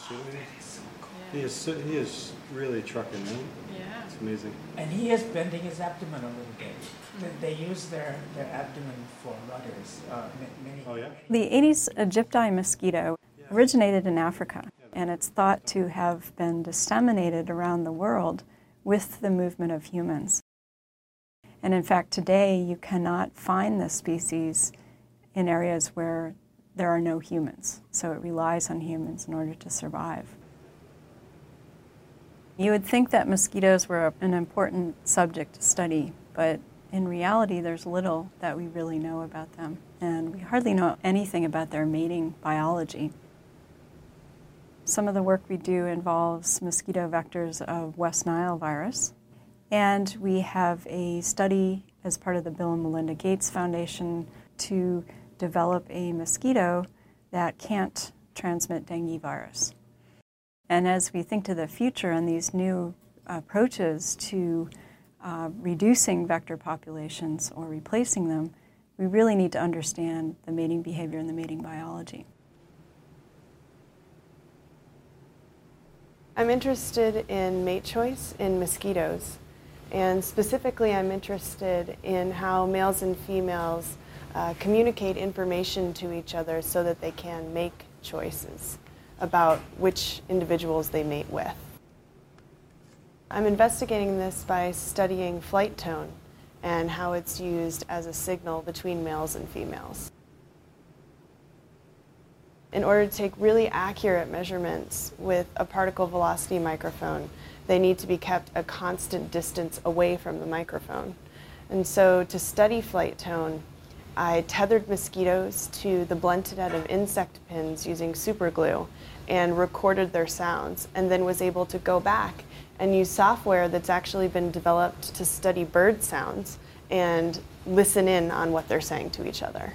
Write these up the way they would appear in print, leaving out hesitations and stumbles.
See what he is? He is really trucking, man. Yeah. It's amazing. And he is bending his abdomen a little bit. They use their abdomen for rudders. Oh, yeah? The Aedes aegypti mosquito originated in Africa, and it's thought to have been disseminated around the world with the movement of humans. And in fact, today you cannot find this species in areas where there are no humans, so it relies on humans in order to survive. You would think that mosquitoes were an important subject to study, but in reality there's little that we really know about them, and we hardly know anything about their mating biology. Some of the work we do involves mosquito vectors of West Nile virus, and we have a study as part of the Bill and Melinda Gates Foundation to develop a mosquito that can't transmit dengue virus. And as we think to the future and these new approaches to reducing vector populations or replacing them, we really need to understand the mating behavior and the mating biology. I'm interested in mate choice in mosquitoes, and specifically I'm interested in how males and females communicate information to each other so that they can make choices about which individuals they mate with. I'm investigating this by studying flight tone and how it's used as a signal between males and females. In order to take really accurate measurements with a particle velocity microphone, they need to be kept a constant distance away from the microphone. And so to study flight tone, I tethered mosquitoes to the blunted-end of insect pins using superglue and recorded their sounds, and then was able to go back and use software that's actually been developed to study bird sounds and listen in on what they're saying to each other.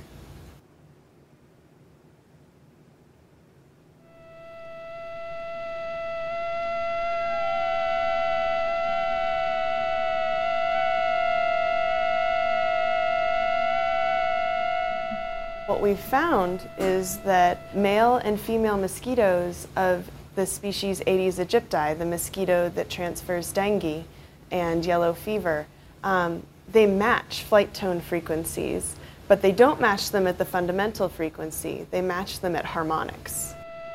What we've found is that male and female mosquitoes of the species Aedes aegypti, the mosquito that transfers dengue and yellow fever, they match flight tone frequencies, but they don't match them at the fundamental frequency. They match them at harmonics.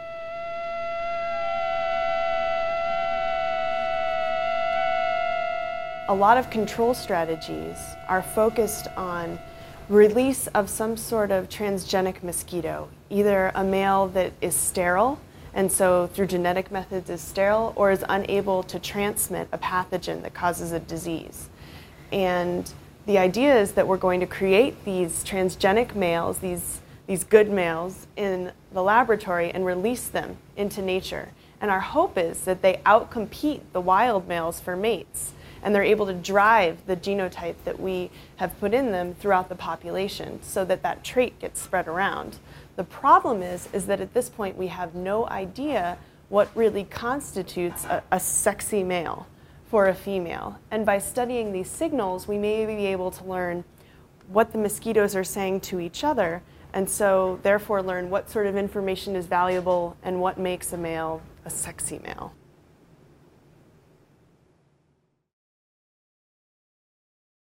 A lot of control strategies are focused on release of some sort of transgenic mosquito, either a male that is sterile, and so through genetic methods is sterile, or is unable to transmit a pathogen that causes a disease. And the idea is that we're going to create these transgenic males, these good males, in the laboratory and release them into nature. And our hope is that they outcompete the wild males for mates, and they're able to drive the genotype that we have put in them throughout the population so that that trait gets spread around. The problem is that at this point we have no idea what really constitutes a sexy male for a female. And by studying these signals, we may be able to learn what the mosquitoes are saying to each other, and so therefore learn what sort of information is valuable and what makes a male a sexy male.